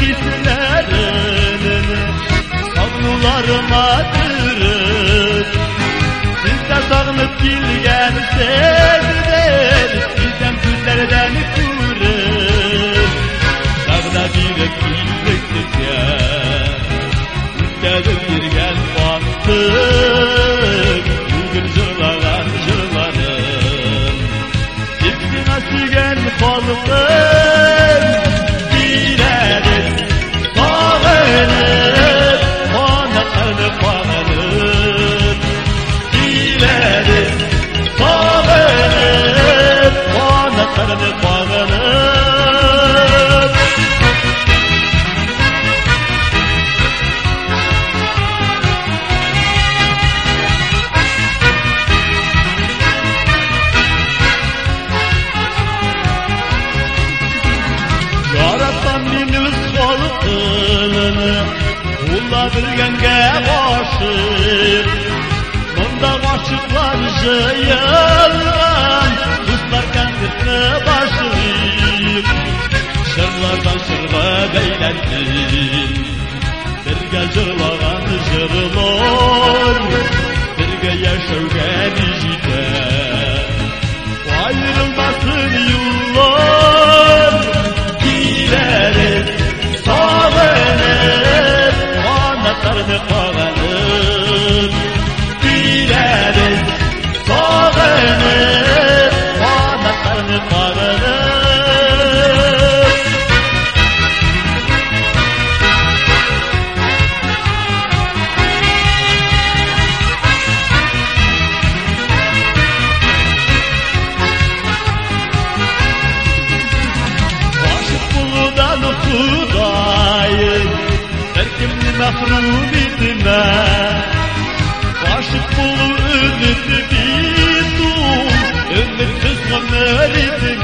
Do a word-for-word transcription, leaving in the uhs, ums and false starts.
sevgisilerini Savnularıma dürüp Sizden sağınıp kilgen sevdir Bizden güzlerden kürüp Dağda bir killiklikte Ülkedir girgen baktım Bugün jılağan jılarım Hepsine sügen halkım Dileriz bağınıp Anaklarını bağınıp Dileriz bağınıp Anaklarını bağınıp Ulla bilgenge aşık Bunda aşıklar jayılgan Kızlar kendisine başlayıp Şırlardan şırga beylensin Birge jırlagan jırlar Birge yaşavgen ijide Ayrılmasın yıllar Dileriz sağınıp Anaklarını bağlanıp Dileriz sağınıp Anaklarını bağlanıp Aşık buludan Hudayım Erkimni mahrum etme Aşık bulu ümitli bir sul Ümitsiz ömür etme